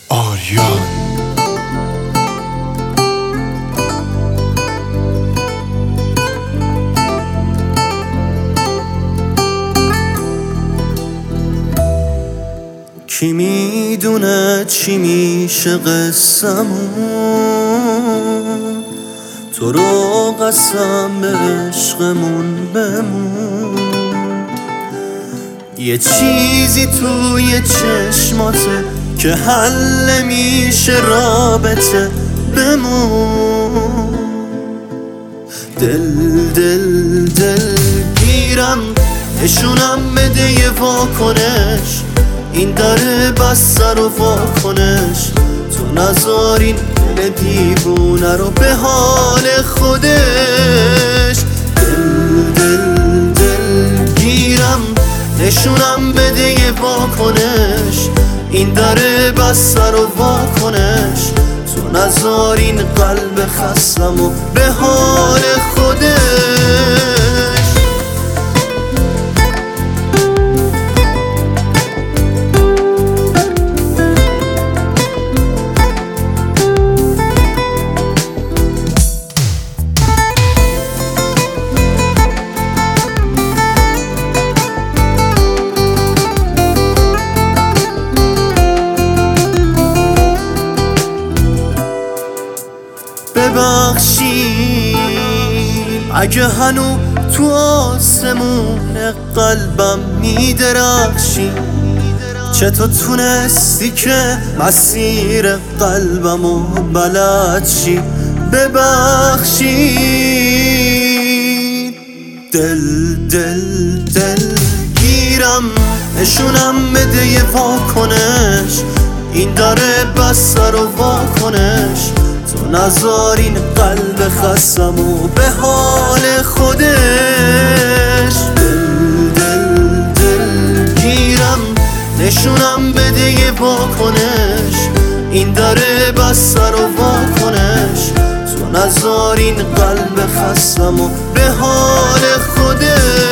آریان کی میدونه چی میشه قصمون، تو رو قسم به عشقمون بمون. یه چیزی توی چشماته که حل نمیشه رابطه، بمون. دل گیرم، نشونم بده یه واکنش، این داره بس سر و واکنش. تو نذار این دل دیوونه رو به حال خودش. دل گیرم، نشونم بده یه واکنش، این داره بس سر و واکنش. تو نذار این قلب خستم و به حال خودش. ببخشید اگه هنو تو آسمون قلبم میدرخشی، چطور تونستی که مسیر قلبمو بلد شی؟ ببخشید دل گیرم، نشونم بده یه واکنش، این داره بس سر و واکنش. تو نذار این قلب خستم و به حال خودش. دل گیرم، نشونم بده یه واکنش، این داره بس سر و واکنش. تو نذار این قلب خستم و به حال خودش.